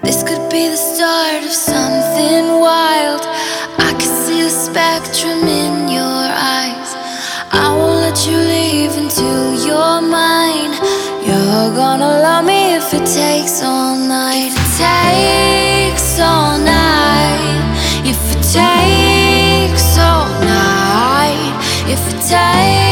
This could be the start of something wild. I can see the spectrum in your eyes. I won't let you leave until you're mine. You're gonna love me if it takes all night. If it takes all night. If it takes all night. If it takes